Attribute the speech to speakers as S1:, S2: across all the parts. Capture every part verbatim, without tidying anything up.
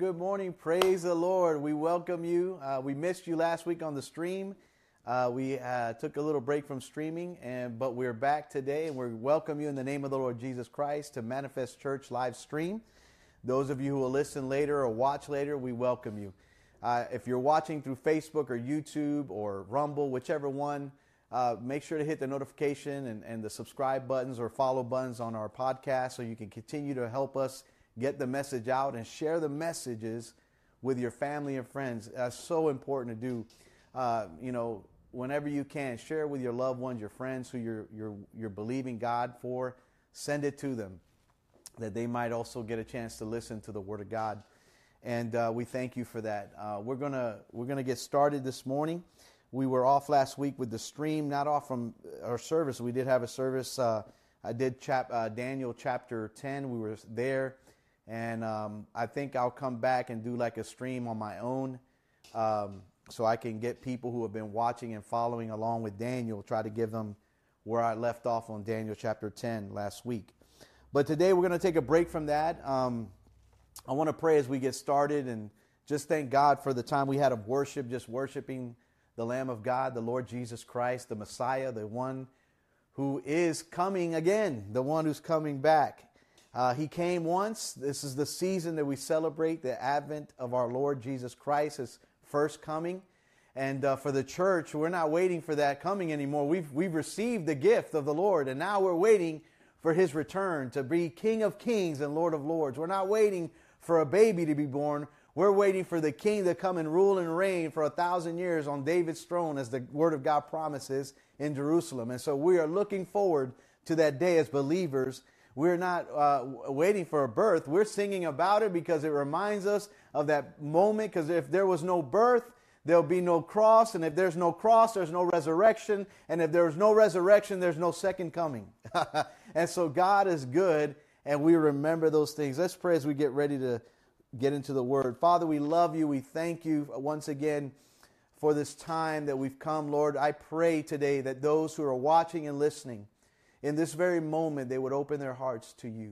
S1: good morning. Praise the Lord. We welcome you. Uh, we missed you last week on the stream. Uh, we uh, took a little break from streaming, and but we're back today, and we welcome you in the name of the Lord Jesus Christ to Manifest Church live stream. Those of you who will listen later or watch later, we welcome you. Uh, if you're watching through Facebook or YouTube or Rumble, whichever one, uh, make sure to hit the notification and, and the subscribe buttons or follow buttons on our podcast so you can continue to help us get the message out and share the messages with your family and friends. That's so important to do. Uh, you know, whenever you can, share with your loved ones, your friends who you're you're you're believing God for. Send it to them, that they might also get a chance to listen to the Word of God. And uh, we thank you for that. Uh, we're gonna we're gonna get started this morning. We were off last week with the stream, not off from our service. We did have a service. Uh, I did chap uh, Daniel chapter ten. We were there. And um, I think I'll come back and do like a stream on my own um, so I can get people who have been watching and following along with Daniel, try to give them where I left off on Daniel chapter ten last week. But today we're going to take a break from that. Um, I want to pray as we get started and just thank God for the time we had of worship, just worshiping the Lamb of God, the Lord Jesus Christ, the Messiah, the one who is coming again, the one who's coming back. Uh, he came once. This is the season that we celebrate the advent of our Lord Jesus Christ, His first coming. And uh, for the church, we're not waiting for that coming anymore. We've we've received the gift of the Lord, and now we're waiting for His return to be King of Kings and Lord of Lords. We're not waiting for a baby to be born. We're waiting for the King to come and rule and reign for a thousand years on David's throne, as the Word of God promises in Jerusalem. And so we are looking forward to that day as believers. We're not uh, waiting for a birth. We're singing about it because it reminds us of that moment. Because if there was no birth, there'll be no cross. And if there's no cross, there's no resurrection. And if there's no resurrection, there's no second coming. And so God is good, and we remember those things. Let's pray as we get ready to get into the Word. Father, we love you. We thank you once again for this time that we've come, Lord. I pray today that those who are watching and listening, in this very moment, they would open their hearts to you.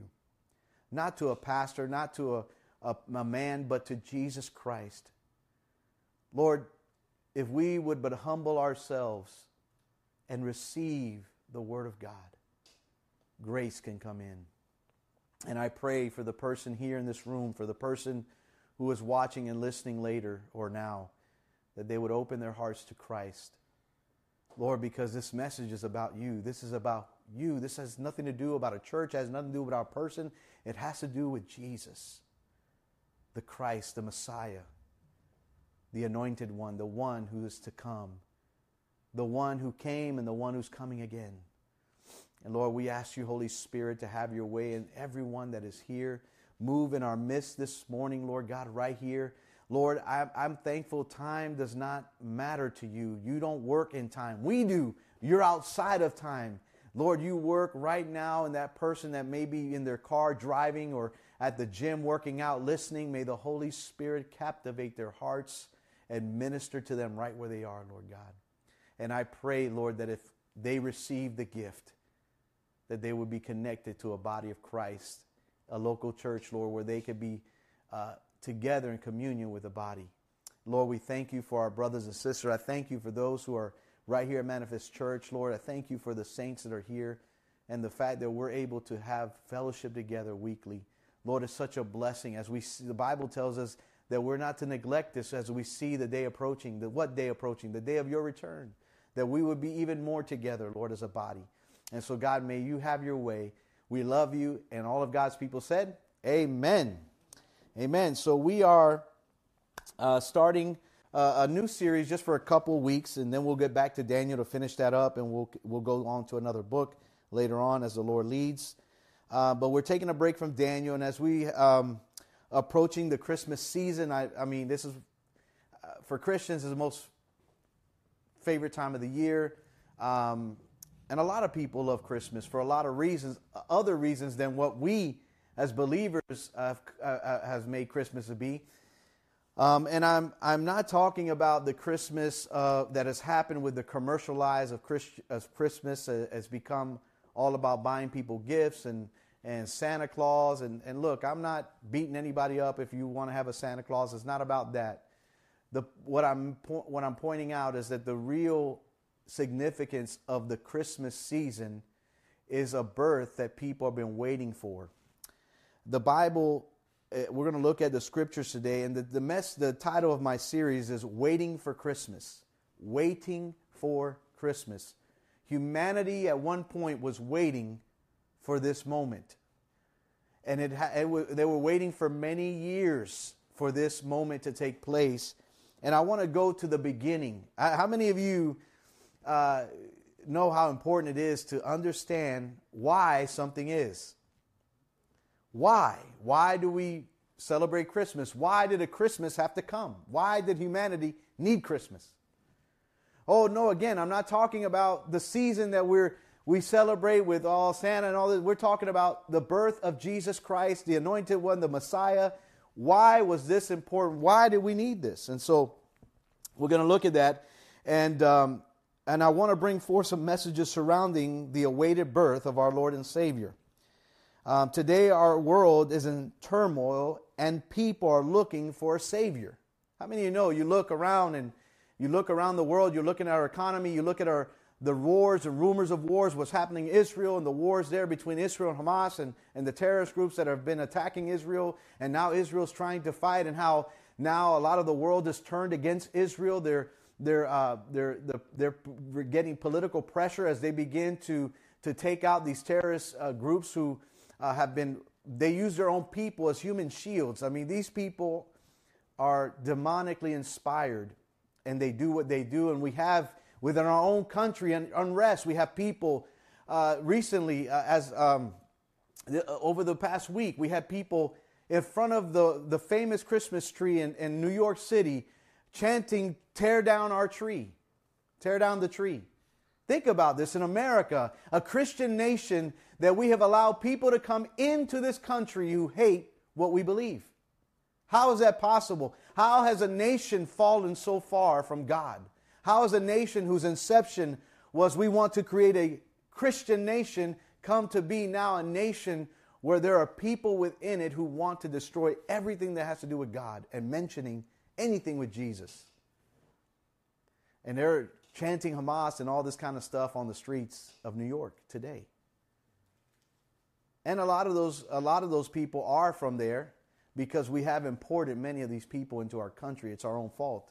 S1: Not to a pastor, not to a, a, a man, but to Jesus Christ. Lord, if we would but humble ourselves and receive the Word of God, grace can come in. And I pray for the person here in this room, for the person who is watching and listening later or now, that they would open their hearts to Christ. Lord, because this message is about you. This is about you. This has nothing to do about a church. It has nothing to do with our person. It has to do with Jesus, the Christ, the Messiah, the anointed one, the one who is to come, the one who came and the one who's coming again. And Lord, we ask you, Holy Spirit, to have your way in everyone that is here. Move in our midst this morning, Lord God, right here. Lord, I'm thankful time does not matter to you. You don't work in time. We do. You're outside of time. Lord, you work right now in that person that may be in their car driving or at the gym working out, listening. May the Holy Spirit captivate their hearts and minister to them right where they are, Lord God. And I pray, Lord, that if they receive the gift, that they would be connected to a body of Christ, a local church, Lord, where they could be uh, together in communion with the body. Lord, we thank you for our brothers and sisters. I thank you for those who are right here at Manifest Church. Lord, I thank you for the saints that are here and the fact that we're able to have fellowship together weekly. Lord, it's such a blessing. As we see, the Bible tells us that we're not to neglect this as we see the day approaching. The what day approaching? The day of your return. That we would be even more together, Lord, as a body. And so, God, may you have your way. We love you. And all of God's people said, amen. Amen. So we are uh, starting uh, a new series just for a couple weeks, and then we'll get back to Daniel to finish that up, and we'll we'll go on to another book later on as the Lord leads. Uh, but we're taking a break from Daniel, and as we um, approaching the Christmas season, I, I mean, this is uh, for Christians is the most favorite time of the year. Um, And a lot of people love Christmas for a lot of reasons, other reasons than what we as believers uh, uh, has made Christmas to be. Um, and I'm I'm not talking about the Christmas uh, that has happened with the commercialized of, Christ, of Christmas uh, has become all about buying people gifts and and Santa Claus. And, and look, I'm not beating anybody up if you want to have a Santa Claus. It's not about that. The, what I'm what I'm pointing out is that the real significance of the Christmas season is a birth that people have been waiting for. The Bible, we're going to look at the scriptures today, and the the, mess, the title of my series is Waiting for Christmas. Waiting for Christmas. Humanity at one point was waiting for this moment. And it, it they were waiting for many years for this moment to take place. And I want to go to the beginning. How many of you uh, know how important it is to understand why something is? Why? Why do we celebrate Christmas? Why did a Christmas have to come? Why did humanity need Christmas? Oh, no, again, I'm not talking about the season that we're we celebrate with all Santa and all this. We're talking about the birth of Jesus Christ, the anointed one, the Messiah. Why was this important? Why did we need this? And so we're going to look at that. And um, and I want to bring forth some messages surrounding the awaited birth of our Lord and Savior. Um, today our world is in turmoil and people are looking for a Savior. How many of you know, you look around and you look around the world, you're looking at our economy, you look at our the wars and rumors of wars, what's happening in Israel and the wars there between Israel and Hamas and, and the terrorist groups that have been attacking Israel. And now Israel's trying to fight, and how now a lot of the world is turned against Israel. They're, they're, uh, they're, they're, they're getting political pressure as they begin to, to take out these terrorist uh, groups who uh, have been, they use their own people as human shields. I mean, these people are demonically inspired and they do what they do. And we have within our own country and unrest. We have people uh, recently, uh, as um, the, uh, over the past week, we had people in front of the, the famous Christmas tree in, in New York City chanting, "Tear down our tree, tear down the tree." Think about this. In America, a Christian nation, that we have allowed people to come into this country who hate what we believe. How is that possible? How has a nation fallen so far from God? How is a nation whose inception was we want to create a Christian nation come to be now a nation where there are people within it who want to destroy everything that has to do with God and mentioning anything with Jesus? And they're chanting Hamas and all this kind of stuff on the streets of New York today. And a lot of those, a lot of those people are from there because we have imported many of these people into our country. It's our own fault.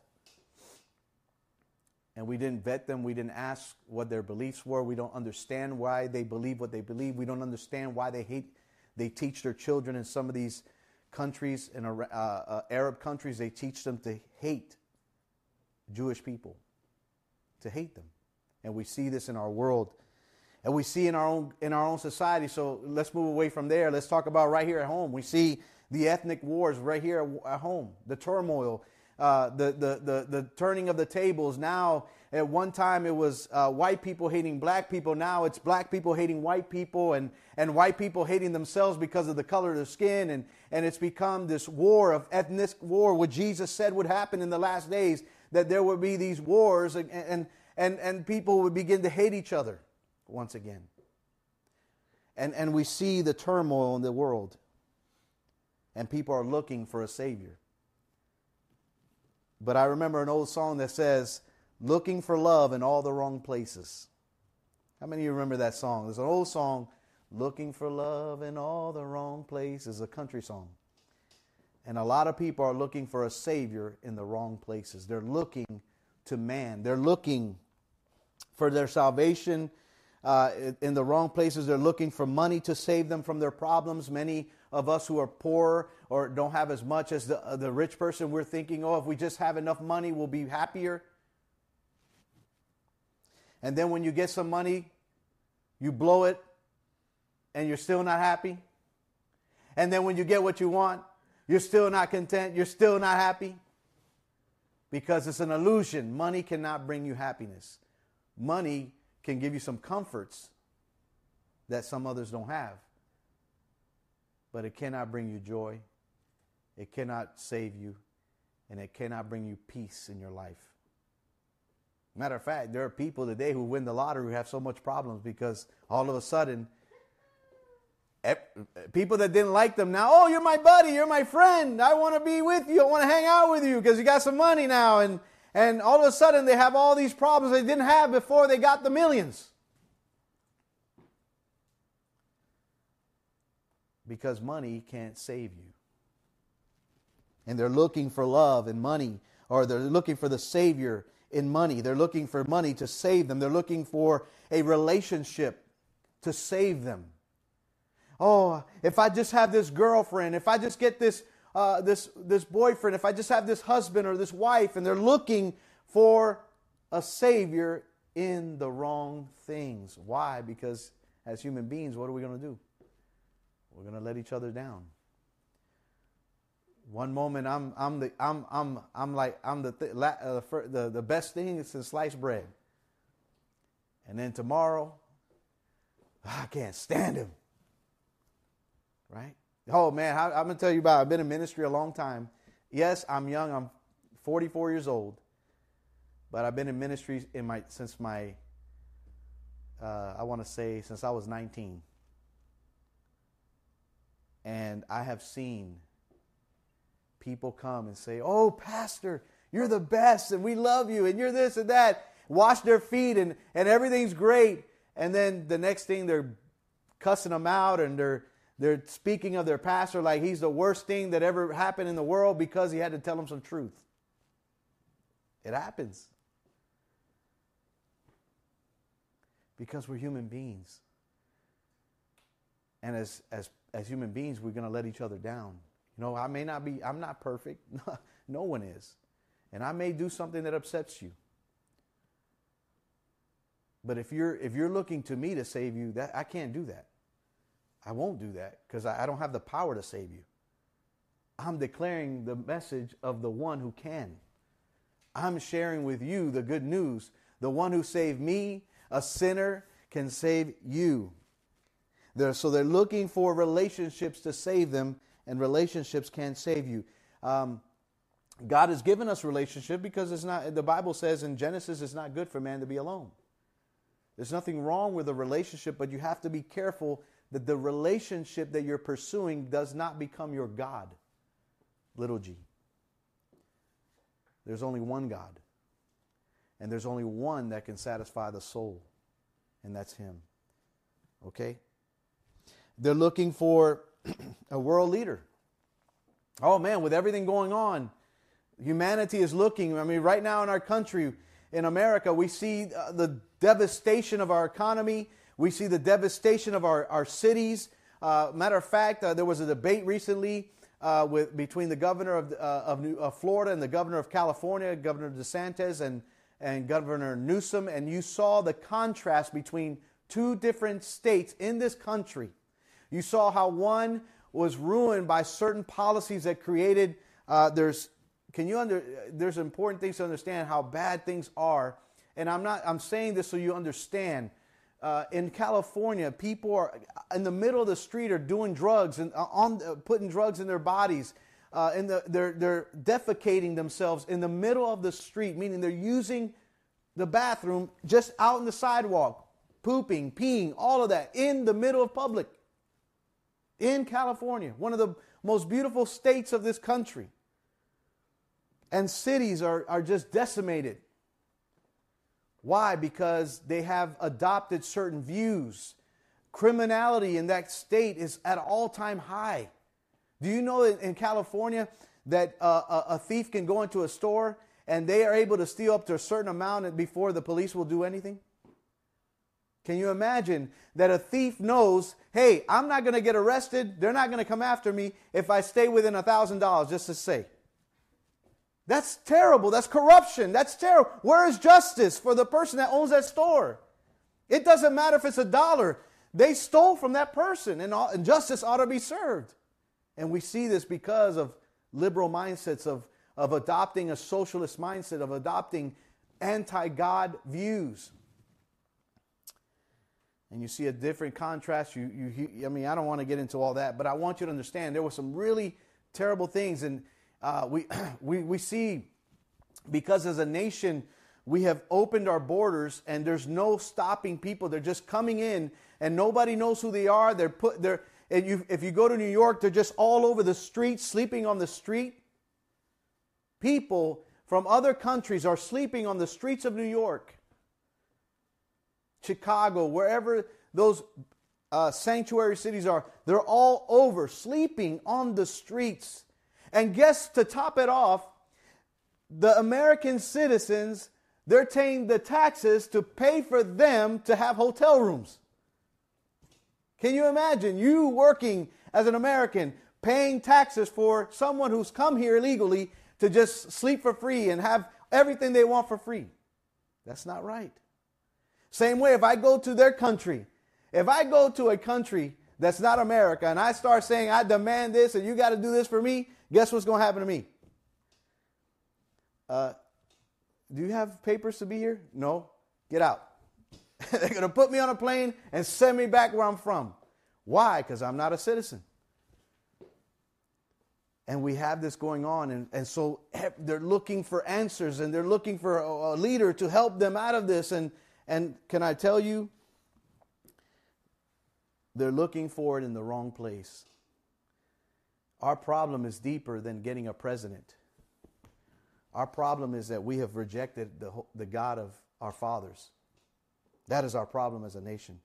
S1: And we didn't vet them. We didn't ask what their beliefs were. We don't understand why they believe what they believe. We don't understand why they hate. They teach their children in some of these countries, in uh, uh, Arab countries, they teach them to hate Jewish people, to hate them. And we see this in our world, and we see in our own in our own society. So let's move away from there. Let's talk about right here at home. We see the ethnic wars right here at home, the turmoil. Uh, the, the, the, the turning of the tables. Now, at one time it was uh, white people hating black people. Now it's black people hating white people, and, and white people hating themselves because of the color of their skin. And, and it's become this war of ethnic war, what Jesus said would happen in the last days, that there would be these wars and, and, and, and people would begin to hate each other once again. And, and we see the turmoil in the world, and people are looking for a Savior. But I remember an old song that says, "Looking for love in all the wrong places." How many of you remember that song? There's an old song, "Looking for love in all the wrong places," a country song. And a lot of people are looking for a Savior in the wrong places. They're looking to man. They're looking for their salvation uh, in the wrong places. They're looking for money to save them from their problems. Many of us who are poor or don't have as much as the, uh, the rich person, we're thinking, oh, if we just have enough money, we'll be happier. And then when you get some money, you blow it, and you're still not happy. And then when you get what you want, you're still not content. You're still not happy. Because it's an illusion. Money cannot bring you happiness. Money can give you some comforts that some others don't have. But it cannot bring you joy. It cannot save you. And it cannot bring you peace in your life. Matter of fact, there are people today who win the lottery who have so much problems because all of a sudden, people that didn't like them now, oh, you're my buddy, you're my friend, I want to be with you, I want to hang out with you because you got some money now. And, and all of a sudden they have all these problems they didn't have before they got the millions. Because money can't save you. And they're looking for love and money, or they're looking for the Savior in money. They're looking for money to save them. They're looking for a relationship to save them. Oh, if I just have this girlfriend, if I just get this uh, this this boyfriend, if I just have this husband or this wife, and they're looking for a Savior in the wrong things. Why? Because as human beings, what are we going to do? We're going to let each other down. One moment I'm I'm the I'm I'm I'm like I'm the th- la, uh, the the best thing is since sliced bread, and then tomorrow I can't stand him. Right? Oh man, I, I'm gonna tell you about. I've been in ministry a long time. Yes, I'm young. I'm forty-four years old, but I've been in ministry in my since my uh, I want to say since I was nineteen, and I have seen people come and say, "Oh, Pastor, you're the best, and we love you, and you're this and that." Wash their feet, and and everything's great, and then the next thing they're cussing them out, and they're They're speaking of their pastor like he's the worst thing that ever happened in the world because he had to tell them some truth. It happens. Because we're human beings. And as as as human beings, we're going to let each other down. You know, I may not be, I'm not perfect. No one is. And I may do something that upsets you. But if you're if you're looking to me to save you, that I can't do that. I won't do that because I, I don't have the power to save you. I'm declaring the message of the one who can. I'm sharing with you the good news. The one who saved me, a sinner, can save you. They're, so they're looking for relationships to save them, and relationships can't save you. Um, God has given us relationship because it's not. The Bible says in Genesis it's not good for man to be alone. There's nothing wrong with a relationship, but you have to be careful that the relationship that you're pursuing does not become your God, little g. There's only one God. And there's only one that can satisfy the soul. And that's Him. Okay? They're looking for a world leader. Oh man, with everything going on, humanity is looking. I mean, right now in our country, in America, we see uh, the devastation of our economy. We see the devastation of our, our cities. Uh, matter of fact, uh, there was a debate recently uh, with between the governor of, uh, of, New, of Florida and the governor of California, Governor DeSantis and, and Governor Newsom, and you saw the contrast between two different states in this country. You saw how one was ruined by certain policies that created, uh, there's, can you under, there's important things to understand how bad things are. And I'm not, I'm saying this so you understand. Uh, in California, people are in the middle of the street are doing drugs and uh, on uh, putting drugs in their bodies. Uh, in the, they're they're defecating themselves in the middle of the street, meaning they're using the bathroom just out on the sidewalk, pooping, peeing, all of that in the middle of public. In California, one of the most beautiful states of this country, and cities are are just decimated. Why? Because they have adopted certain views. Criminality in that state is at an all-time high. Do you know in California that uh, a thief can go into a store and they are able to steal up to a certain amount before the police will do anything? Can you imagine that a thief knows, hey, I'm not going to get arrested, they're not going to come after me if I stay within one thousand dollars, just to say. That's terrible. That's corruption. That's terrible. Where is justice for the person that owns that store? It doesn't matter if it's a dollar. They stole from that person, and, all, and justice ought to be served. And we see this because of liberal mindsets, of, of adopting a socialist mindset, of adopting anti-God views. And you see a different contrast. You, you, I mean, I don't want to get into all that, but I want you to understand there were some really terrible things. And uh, we, we, we see, because as a nation, we have opened our borders and there's no stopping people. They're just coming in and nobody knows who they are. They're put, they're, If you, if you go to New York, they're just all over the street, sleeping on the street. People from other countries are sleeping on the streets of New York, Chicago, wherever those uh, sanctuary cities are. They're all over, sleeping on the streets. And guess, to top it off, the American citizens, they're paying the taxes to pay for them to have hotel rooms. Can you imagine you working as an American, paying taxes for someone who's come here illegally to just sleep for free and have everything they want for free? That's not right. Same way, if I go to their country, if I go to a country that's not America and I start saying, I demand this and you got to do this for me, guess what's going to happen to me? Uh, do you have papers to be here? No. Get out. They're going to put me on a plane and send me back where I'm from. Why? Because I'm not a citizen. And we have this going on. And, and so they're looking for answers and they're looking for a, a leader to help them out of this. And, and can I tell you, they're looking for it in the wrong place. Our problem is deeper than getting a president. Our problem is that we have rejected the, the God of our fathers. That is our problem as a nation.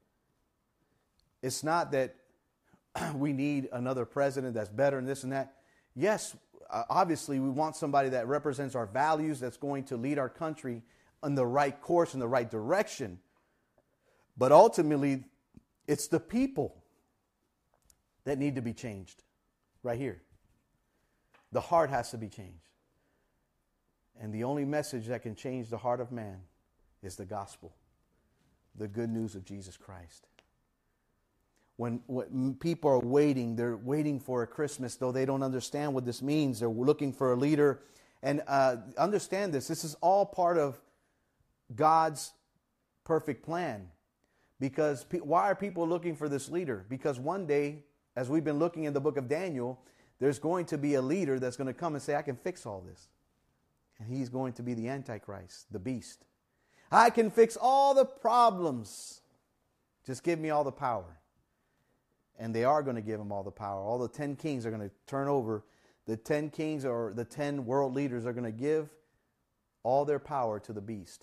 S1: It's not that we need another president that's better and this and that. Yes, uh, obviously we want somebody that represents our values, that's going to lead our country in the right course, in the right direction. But ultimately, it's the people that need to be changed. Right here. The heart has to be changed. And the only message that can change the heart of man is the gospel. The good news of Jesus Christ. When, when people are waiting, they're waiting for a Christmas, though they don't understand what this means. They're looking for a leader. And uh, understand this. This is all part of God's perfect plan. Because pe- why are people looking for this leader? Because one day, as we've been looking in the book of Daniel, there's going to be a leader that's going to come and say, I can fix all this. And he's going to be the Antichrist, the beast. I can fix all the problems. Just give me all the power. And they are going to give him all the power. All the ten kings are going to turn over. The ten kings or the ten world leaders are going to give all their power to the beast.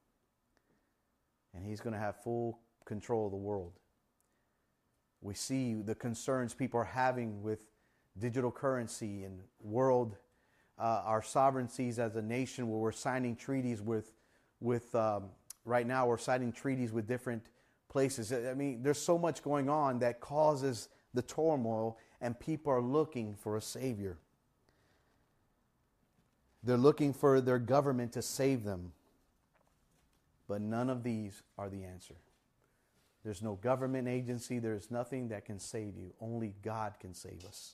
S1: And he's going to have full control of the world. We see the concerns people are having with digital currency and world, uh, our sovereignties as a nation, where we're signing treaties with, with um, right now we're signing treaties with different places. I mean, there's so much going on that causes the turmoil, and people are looking for a savior. They're looking for their government to save them. But none of these are the answer. There's no government agency. There's nothing that can save you. Only God can save us.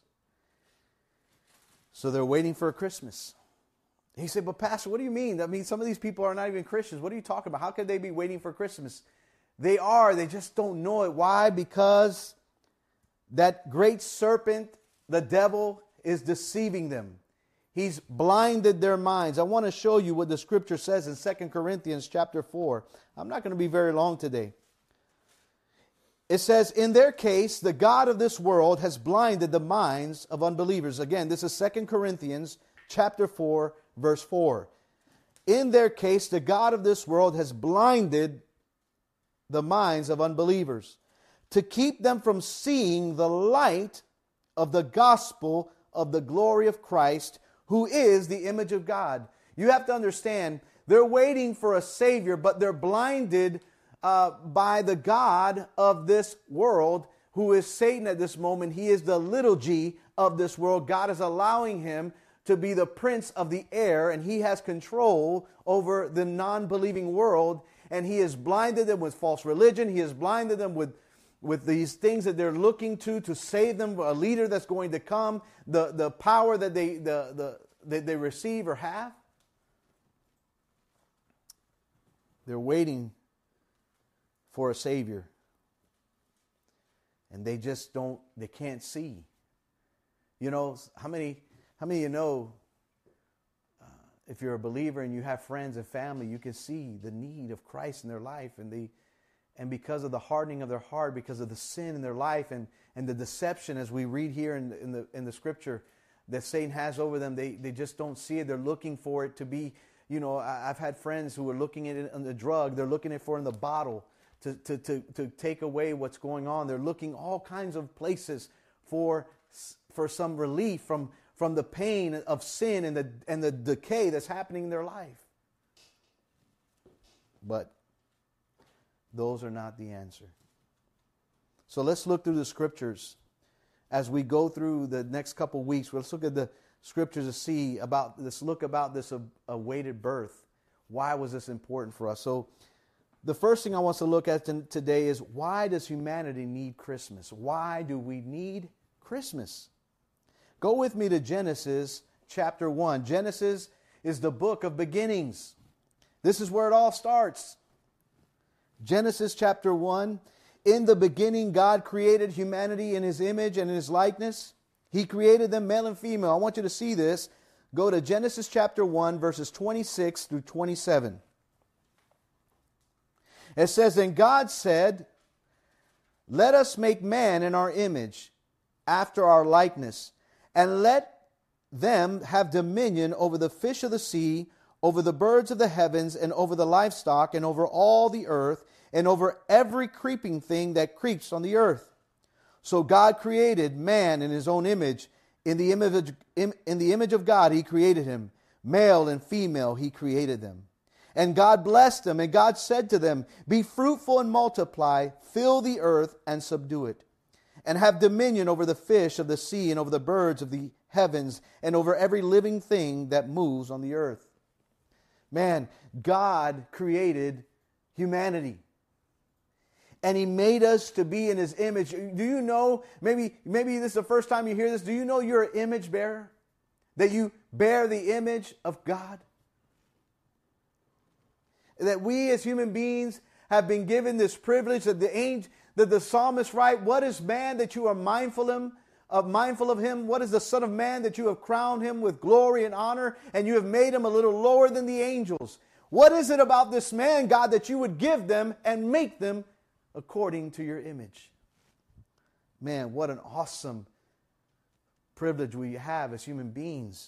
S1: So they're waiting for a Christmas. He said, but Pastor, what do you mean? I mean, some of these people are not even Christians. What are you talking about? How could they be waiting for Christmas? They are. They just don't know it. Why? Because that great serpent, the devil, is deceiving them. He's blinded their minds. I want to show you what the scripture says in Second Corinthians chapter four. I'm not going to be very long today. It says, in their case, the God of this world has blinded the minds of unbelievers. Again, this is Second Corinthians chapter four, verse four. In their case, the God of this world has blinded the minds of unbelievers to keep them from seeing the light of the gospel of the glory of Christ, who is the image of God. You have to understand, they're waiting for a Savior, but they're blinded uh, by the God of this world, who is Satan at this moment. He is the little g of this world. God is allowing him to be the prince of the air, and he has control over the non-believing world, and he has blinded them with false religion. He has blinded them with with these things that they're looking to to save them, a leader that's going to come, the, the power that they, the, the, that they receive or have. They're waiting for a Savior. And they just don't, they can't see. You know, how many, how many of you know, uh, if you're a believer and you have friends and family, you can see the need of Christ in their life, and they and because of the hardening of their heart, because of the sin in their life and, and the deception, as we read here in the, in the in the scripture, that Satan has over them, they, they just don't see it. They're looking for it to be, you know, I, I've had friends who are looking at it on the drug. They're looking for it in the bottle to, to, to, to take away what's going on. They're looking all kinds of places for, for some relief from, from the pain of sin and the, and the decay that's happening in their life. But those are not the answer. So let's look through the scriptures as we go through the next couple of weeks. Let's look at the scriptures to see about this. Look about this awaited birth. Why was this important for us? So the first thing I want to look at today is, why does humanity need Christmas? Why do we need Christmas? Go with me to Genesis chapter one. Genesis is the book of beginnings. This is where it all starts. Genesis chapter one. In the beginning, God created humanity in His image and in His likeness. He created them male and female. I want you to see this. Go to Genesis chapter one, verses twenty-six through twenty-seven. It says, "And God said, let us make man in our image, after our likeness, and let them have dominion over the fish of the sea, over the birds of the heavens, and over the livestock, and over all the earth, and over every creeping thing that creeps on the earth. So God created man in His own image. In the image, in, in the image of God He created him. Male and female He created them. And God blessed them, and God said to them, be fruitful and multiply, fill the earth and subdue it, and have dominion over the fish of the sea, and over the birds of the heavens, and over every living thing that moves on the earth." Man, God created humanity. And He made us to be in His image. Do you know, maybe, maybe this is the first time you hear this, do you know you're an image bearer? That you bear the image of God? That we as human beings have been given this privilege, that the angel, that the psalmist write, what is man that you are mindful of him? Of mindful of him? What is the Son of Man that you have crowned him with glory and honor, and you have made him a little lower than the angels? What is it about this man, God, that you would give them and make them according to your image? Man, what an awesome privilege we have as human beings.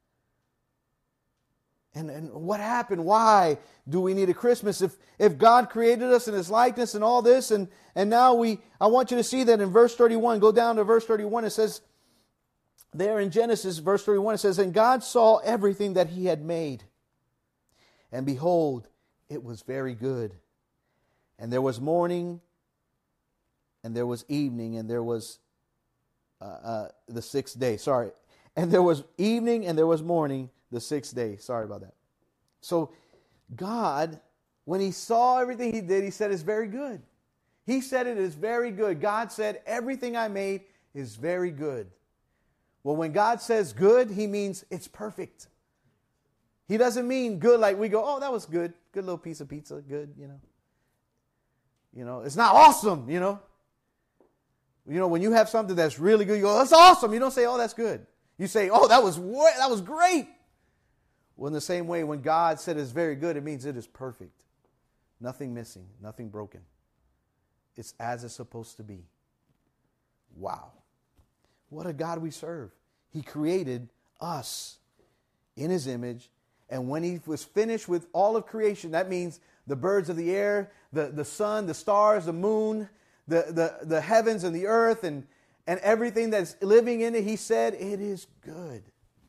S1: And, and what happened? Why do we need a Christmas? If if God created us in His likeness and all this, and, and now we, I want you to see that in verse thirty-one. Go down to verse thirty-one. It says, there in Genesis, verse thirty-one, it says, "And God saw everything that He had made. And behold, it was very good. And there was morning, and there was evening, and there was uh, uh, the sixth day." Sorry. "And there was evening, and there was morning, the sixth day." Sorry about that. So God, when He saw everything He did, He said it's very good. He said it is very good. God said, everything I made is very good. Well, when God says good, He means it's perfect. He doesn't mean good like we go, oh, that was good. Good little piece of pizza. Good, you know. You know, it's not awesome, you know. You know, when you have something that's really good, you go, that's awesome. You don't say, oh, that's good. You say, oh, that was that was great. Well, in the same way, when God said it's very good, it means it is perfect. Nothing missing, nothing broken. It's as it's supposed to be. Wow. What a God we serve. He created us in His image. And when He was finished with all of creation, that means the birds of the air, the, the sun, the stars, the moon, the, the, the heavens and the earth, and, and everything that's living in it, He said, it is good.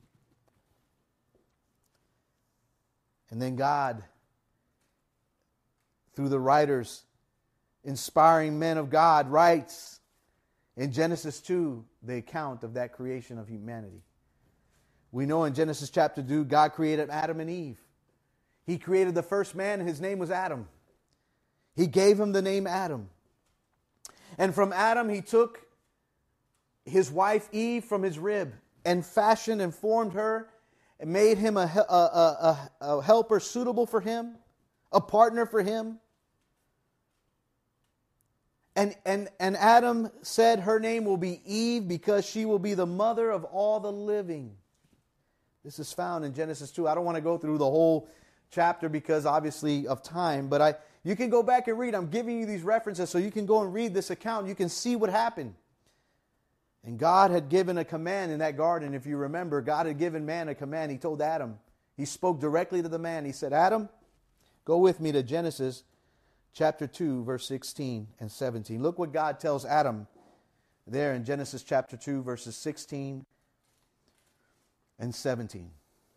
S1: And then God, through the writers, inspiring men of God, writes in Genesis two the account of that creation of humanity. We know in Genesis chapter two, God created Adam and Eve. He created the first man, and his name was Adam. He gave him the name Adam. And from Adam, He took his wife Eve from his rib and fashioned and formed her and made him a, a, a, a helper suitable for him, a partner for him. And, and, and Adam said her name will be Eve because she will be the mother of all the living. This is found in Genesis two. I don't want to go through the whole chapter because obviously of time, but I you can go back and read. I'm giving you these references so you can go and read this account. You can see what happened. And God had given a command in that garden. If you remember, God had given man a command. He told Adam. He spoke directly to the man. He said, Adam, go with me to Genesis chapter two, verse sixteen and seventeen. Look what God tells Adam there in Genesis chapter two, verses sixteen and seventeen.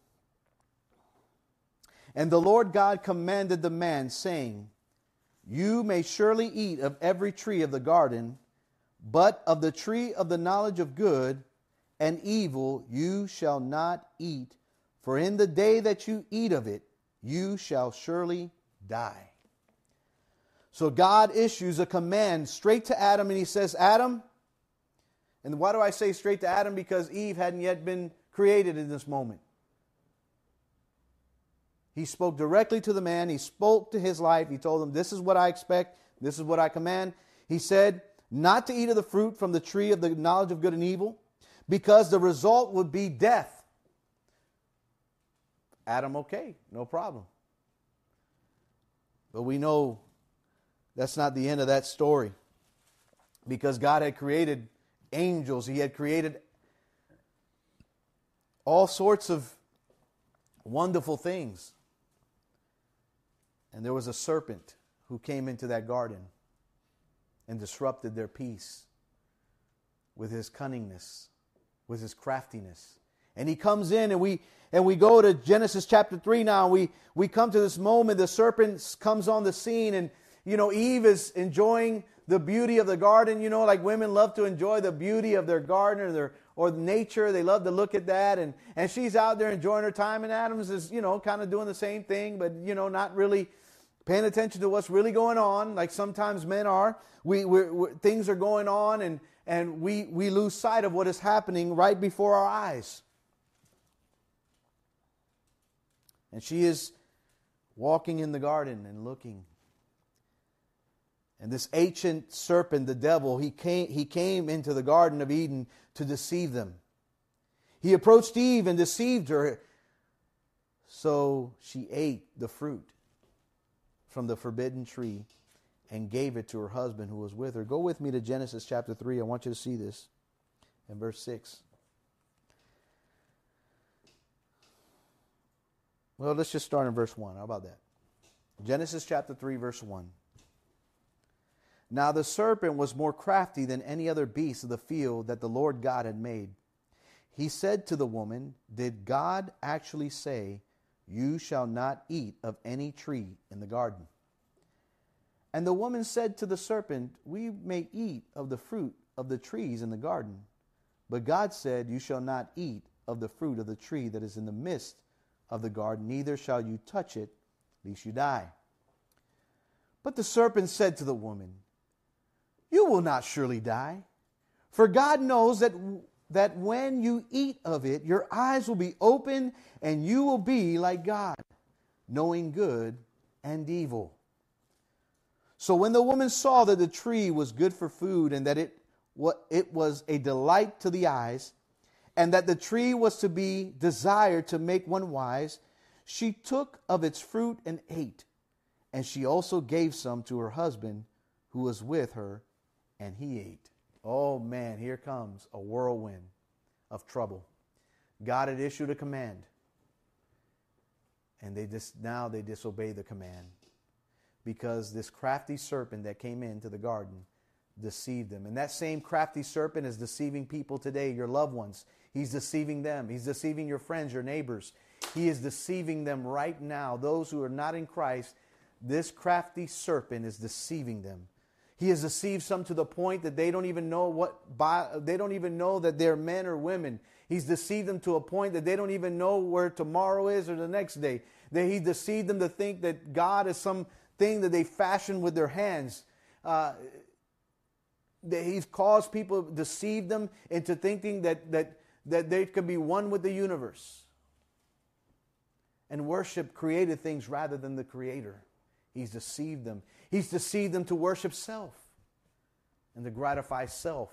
S1: And the Lord God commanded the man, saying, you may surely eat of every tree of the garden, but of the tree of the knowledge of good and evil you shall not eat, for in the day that you eat of it, you shall surely die. So God issues a command straight to Adam, and he says, Adam, and why do I say straight to Adam? Because Eve hadn't yet been created in this moment. He spoke directly to the man. He spoke to his life. He told him, this is what I expect. This is what I command. He said, not to eat of the fruit from the tree of the knowledge of good and evil, because the result would be death. Adam, okay, no problem. But we know that's not the end of that story, because God had created angels. He had created all sorts of wonderful things. And there was a serpent who came into that garden and disrupted their peace with his cunningness, with his craftiness. And he comes in, and we and we go to Genesis chapter three now. We we come to this moment. The serpent comes on the scene, and you know, Eve is enjoying the beauty of the garden. You know, like women love to enjoy the beauty of their garden or their or nature. They love to look at that, and and she's out there enjoying her time, and Adams is, you know, kind of doing the same thing, but you know, not really paying attention to what's really going on, like sometimes men are. We we're, we're, things are going on, and and we we lose sight of what is happening right before our eyes. And she is walking in the garden and looking. And this ancient serpent, the devil, he came, he came into the Garden of Eden to deceive them. He approached Eve and deceived her. So she ate the fruit from the forbidden tree and gave it to her husband who was with her. Go with me to Genesis chapter three. I want you to see this in verse six. Well, let's just start in verse one. How about that? Genesis chapter three, verse one. Now the serpent was more crafty than any other beast of the field that the Lord God had made. He said to the woman, did God actually say, you shall not eat of any tree in the garden? And the woman said to the serpent, we may eat of the fruit of the trees in the garden. But God said, you shall not eat of the fruit of the tree that is in the midst of the garden, neither shall you touch it, lest you die. But the serpent said to the woman, you will not surely die, for God knows that, that when you eat of it, your eyes will be open, and you will be like God, knowing good and evil. So when the woman saw that the tree was good for food, and that it, what, it was a delight to the eyes, and that the tree was to be desired to make one wise, she took of its fruit and ate. And she also gave some to her husband who was with her, and he ate. Oh man, here comes a whirlwind of trouble. God had issued a command, and they just now they disobey the command, because this crafty serpent that came into the garden deceived them. And that same crafty serpent is deceiving people today, your loved ones. He's deceiving them. He's deceiving your friends, your neighbors. He is deceiving them right now. Those who are not in Christ, this crafty serpent is deceiving them. He has deceived some to the point that they don't even know what they don't even know that they're men or women. He's deceived them to a point that they don't even know where tomorrow is or the next day. That he deceived them to think that God is something that they fashioned with their hands. Uh, that he's caused people, deceived them into thinking that that that they could be one with the universe. And worship created things rather than the Creator. He's deceived them. He's deceived them to worship self and to gratify self.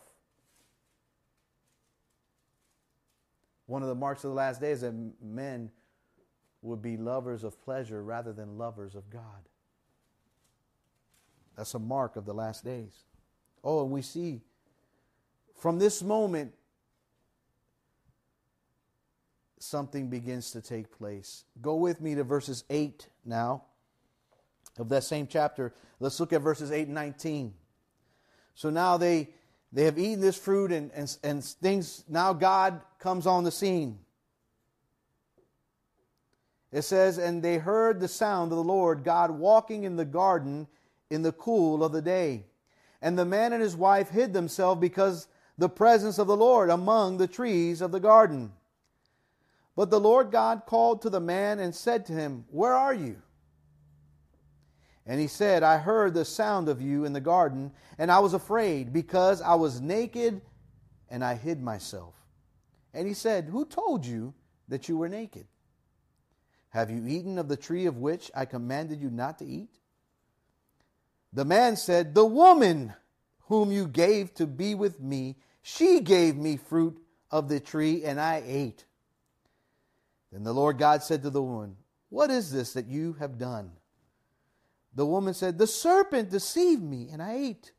S1: One of the marks of the last days is that men would be lovers of pleasure rather than lovers of God. That's a mark of the last days. Oh, and we see from this moment, something begins to take place. Go with me to verses eight now of that same chapter. Let's look at verses eight and nineteen. So now they they have eaten this fruit and, and, and things, now God comes on the scene. It says, and they heard the sound of the Lord God walking in the garden in the cool of the day. And the man and his wife hid themselves because the presence of the Lord among the trees of the garden. But the Lord God called to the man and said to him, where are you? And he said, I heard the sound of you in the garden, and I was afraid because I was naked and I hid myself. And he said, who told you that you were naked? Have you eaten of the tree of which I commanded you not to eat? The man said, the woman whom you gave to be with me, she gave me fruit of the tree, and I ate. Then the Lord God said to the woman, what is this that you have done? The woman said, the serpent deceived me, and I ate.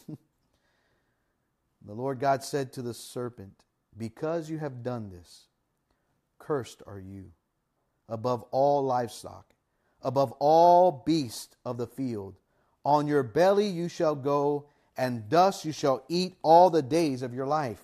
S1: The Lord God said to the serpent, because you have done this, cursed are you above all livestock, above all beasts of the field. On your belly you shall go, and dust you shall eat all the days of your life.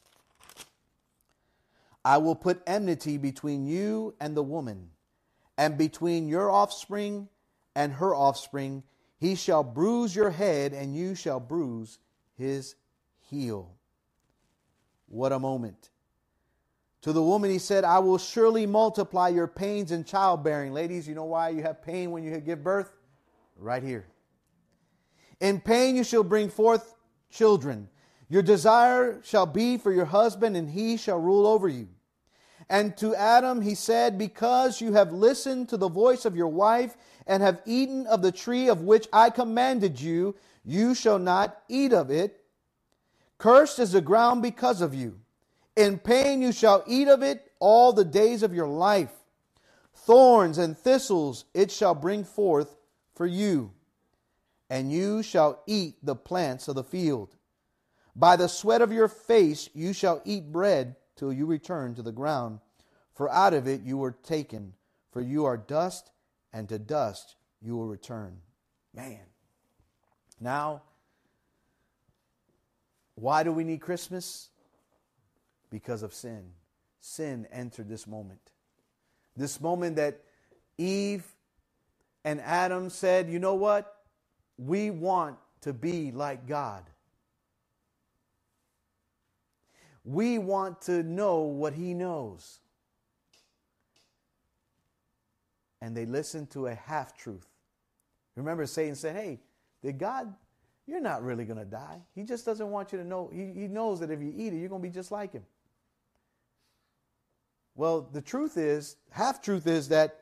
S1: I will put enmity between you and the woman, and between your offspring and her offspring. He shall bruise your head, and you shall bruise his heel. What a moment. To the woman he said, I will surely multiply your pains in childbearing. Ladies, you know why you have pain when you give birth? Right here. In pain you shall bring forth children. Your desire shall be for your husband, and he shall rule over you. And to Adam he said, because you have listened to the voice of your wife, and have eaten of the tree of which I commanded you, you shall not eat of it. Cursed is the ground because of you. In pain you shall eat of it all the days of your life. Thorns and thistles it shall bring forth for you. And you shall eat the plants of the field. By the sweat of your face you shall eat bread till you return to the ground. For out of it you were taken. For you are dust, and to dust you will return. Man. Now, why do we need Christmas? Because of sin. Sin entered this moment. This moment that Eve and Adam said, you know what? We want to be like God. We want to know what He knows. And they listened to a half-truth. Remember, Satan said, hey, did God, you're not really going to die. He just doesn't want you to know. He, he knows that if you eat it, you're going to be just like Him. Well, the truth is, half-truth is that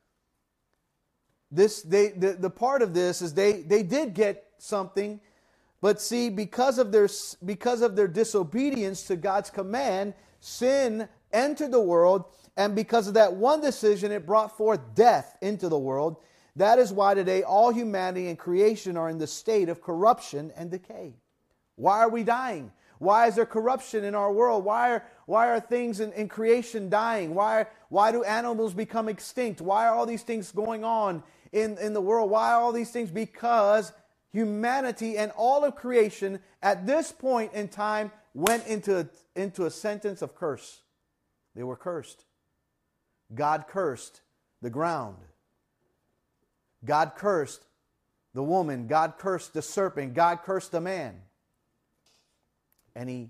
S1: this they the, the part of this is they, they did get something, but see, because of their because of their disobedience to God's command, sin entered the world, and because of that one decision, it brought forth death into the world. That is why today all humanity and creation are in the state of corruption and decay. Why are we dying? Why is there corruption in our world? Why are, why are things in, in creation dying? Why, why do animals become extinct? Why are all these things going on in, in the world? Why are all these things? Because humanity and all of creation at this point in time went into, into a sentence of curse. They were cursed. God cursed the ground. God cursed the woman. God cursed the serpent. God cursed the man. And he,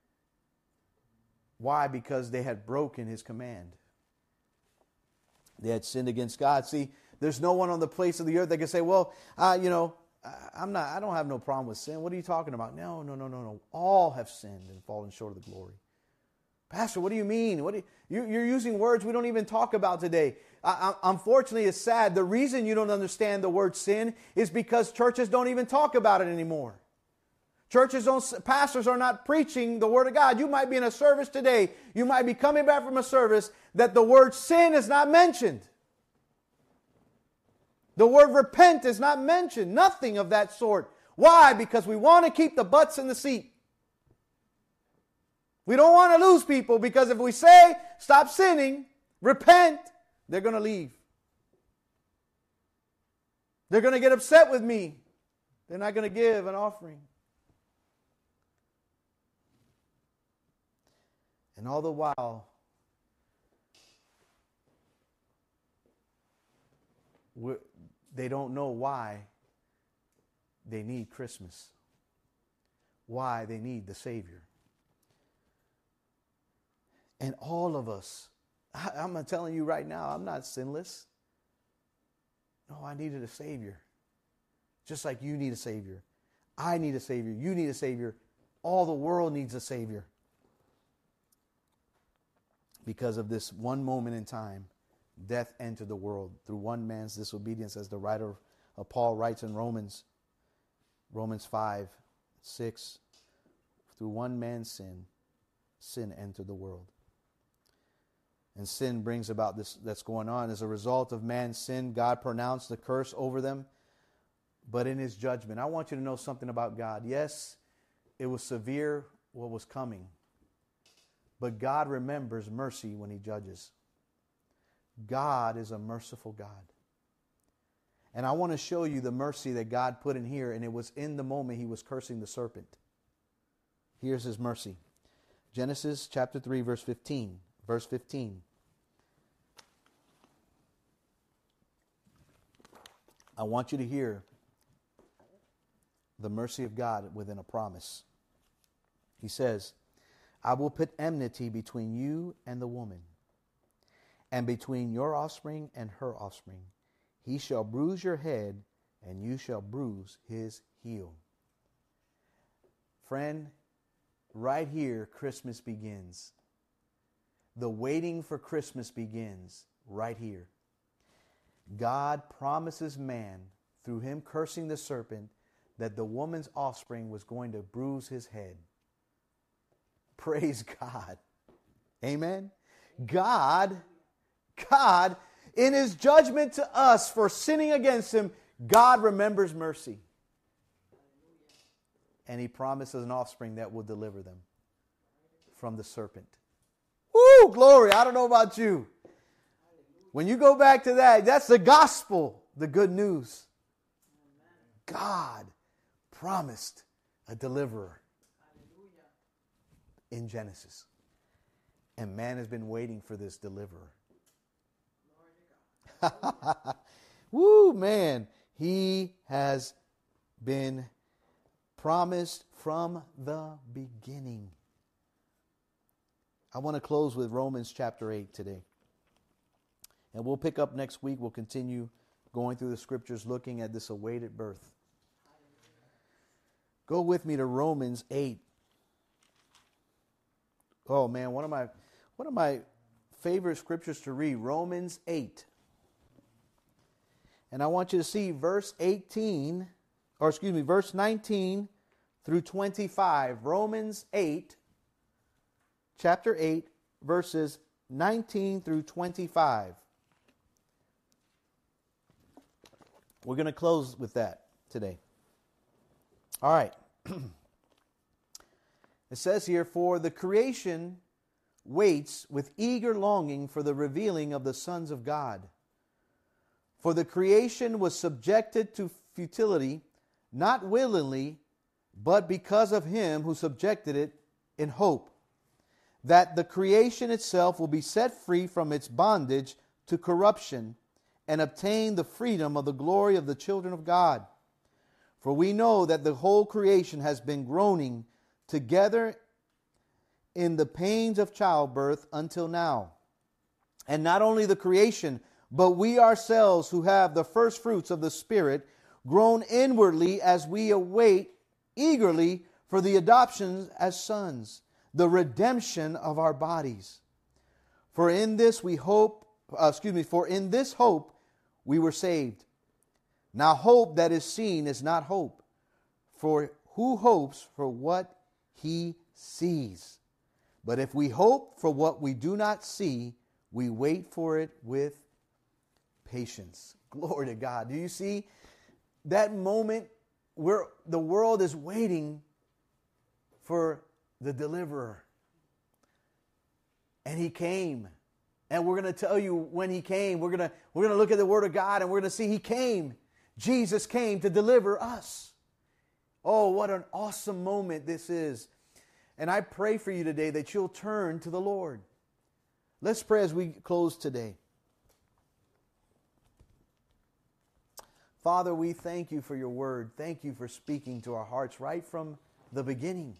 S1: why? Because they had broken His command. They had sinned against God. See, there's no one on the face of the earth that can say, well, uh, you know, I'm not, I don't have no problem with sin. What are you talking about? No, no, no, no, no. All have sinned and fallen short of the glory. Pastor, what do you mean? What do you, you're using words we don't even talk about today. I, I, unfortunately, it's sad. The reason you don't understand the word sin is because churches don't even talk about it anymore. Churches don't, pastors are not preaching the Word of God. You might be in a service today. You might be coming back from a service that the word sin is not mentioned. The word repent is not mentioned. Nothing of that sort. Why? Because we want to keep the butts in the seat. We don't want to lose people, because if we say, stop sinning, repent, they're going to leave. They're going to get upset with me. They're not going to give an offering. And all the while, we're, they don't know why they need Christmas. Why they need the Savior. And all of us, I, I'm telling you right now, I'm not sinless. No, I needed a Savior. Just like you need a Savior. I need a Savior. You need a Savior. All the world needs a Savior. Because of this one moment in time, death entered the world through one man's disobedience, as the writer of Paul writes in Romans, Romans five, six. Through one man's sin, sin entered the world. And sin brings about this that's going on. As a result of man's sin, God pronounced the curse over them. But in His judgment, I want you to know something about God. Yes, it was severe what was coming. But God remembers mercy when He judges. God is a merciful God. And I want to show you the mercy that God put in here. And it was in the moment He was cursing the serpent. Here's His mercy. Genesis chapter three, verse fifteen. Verse fifteen. I want you to hear the mercy of God within a promise. He says, I will put enmity between you and the woman, and between your offspring and her offspring. He shall bruise your head, and you shall bruise his heel. Friend, right here, Christmas begins. The waiting for Christmas begins right here. God promises man, through him cursing the serpent, that the woman's offspring was going to bruise his head. Praise God. Amen. God, God, in His judgment to us for sinning against Him, God remembers mercy. And He promises an offspring that will deliver them from the serpent. Woo, glory. I don't know about you. When you go back to that, that's the gospel, the good news. God promised a deliverer in Genesis. And man has been waiting for this deliverer. Woo, man. He has been promised from the beginning. I want to close with Romans chapter eight today. And we'll pick up next week. We'll continue going through the scriptures, looking at this awaited birth. Go with me to Romans eight. Oh man, one of my one of my favorite scriptures to read, Romans eight. And I want you to see verse eighteen, or excuse me, verse nineteen through twenty-five. Romans eight, chapter eight, verses nineteen through twenty-five. We're going to close with that today. All right. It says here, for the creation waits with eager longing for the revealing of the sons of God. For the creation was subjected to futility, not willingly, but because of Him who subjected it, in hope that the creation itself will be set free from its bondage to corruption and obtain the freedom of the glory of the children of God. For we know that the whole creation has been groaning together in the pains of childbirth until now. And not only the creation, but we ourselves who have the first fruits of the Spirit groan inwardly as we await eagerly for the adoption as sons, the redemption of our bodies. For in this we hope, uh, excuse me, for in this hope we were saved. Now hope that is seen is not hope, for who hopes for what he sees? But if we hope for what we do not see, we wait for it with patience. Glory to God. Do you see that moment where the world is waiting for the deliverer? And he came. And we're going to tell you when he came. We're going to, we're going to look at the Word of God and we're going to see he came. Jesus came to deliver us. Oh, what an awesome moment this is. And I pray for you today that you'll turn to the Lord. Let's pray as we close today. Father, we thank you for your word. Thank you for speaking to our hearts right from the beginning.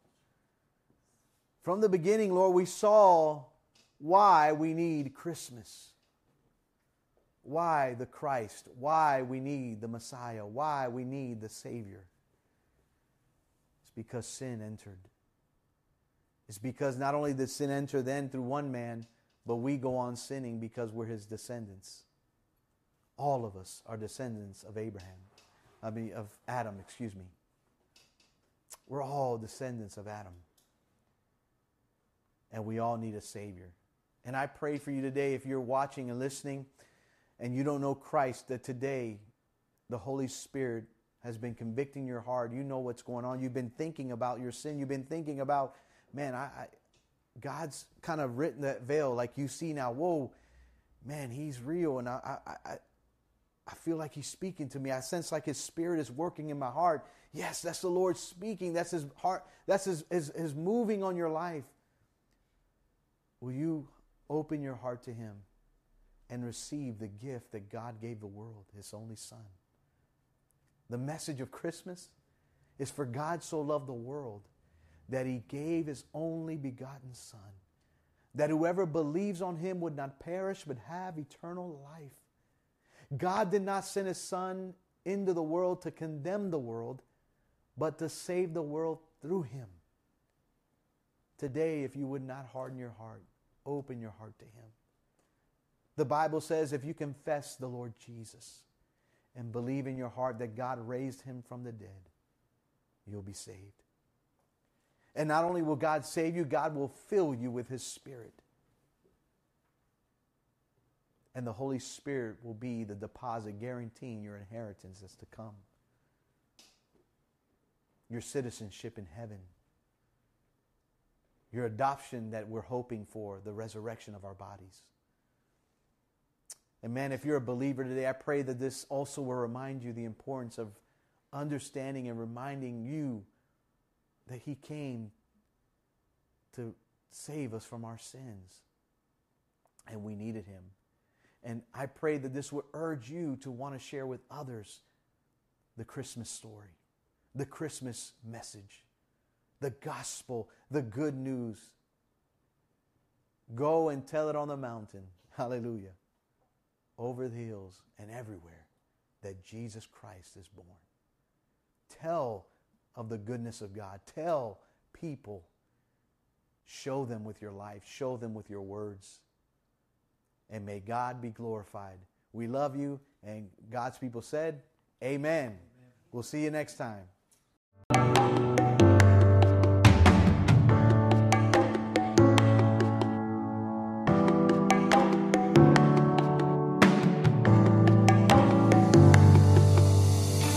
S1: From the beginning, Lord, we saw why we need Christmas. Why the Christ. Why we need the Messiah. Why we need the Savior. It's because sin entered. It's because not only did sin enter then through one man, but we go on sinning because we're his descendants. All of us are descendants of Abraham. I mean, of Adam, excuse me. We're all descendants of Adam. And we all need a Savior. And I pray for you today, if you're watching and listening and you don't know Christ, that today the Holy Spirit has been convicting your heart. You know what's going on. You've been thinking about your sin. You've been thinking about, man, I, I God's kind of written that veil like you see now. Whoa, man, he's real. And I, I, I, I feel like he's speaking to me. I sense like his Spirit is working in my heart. Yes, that's the Lord speaking. That's his heart. That's his, his, his moving on your life. Will you open your heart to him and receive the gift that God gave the world, his only Son? The message of Christmas is for God so loved the world that he gave his only begotten Son, that whoever believes on him would not perish but have eternal life. God did not send his Son into the world to condemn the world, but to save the world through him. Today, if you would not harden your heart, open your heart to him. The Bible says if you confess the Lord Jesus and believe in your heart that God raised him from the dead, you'll be saved. And not only will God save you, God will fill you with his Spirit. And the Holy Spirit will be the deposit guaranteeing your inheritance that's to come. Your citizenship in heaven. Your adoption that we're hoping for, the resurrection of our bodies. And man, if you're a believer today, I pray that this also will remind you the importance of understanding and reminding you that he came to save us from our sins. And we needed him. And I pray that this would urge you to want to share with others the Christmas story, the Christmas message, the gospel, the good news. Go and tell it on the mountain, hallelujah, over the hills and everywhere, that Jesus Christ is born. Tell of the goodness of God. Tell people. Show them with your life. Show them with your words. And may God be glorified. We love you. And God's people said, amen. Amen. We'll see you next time.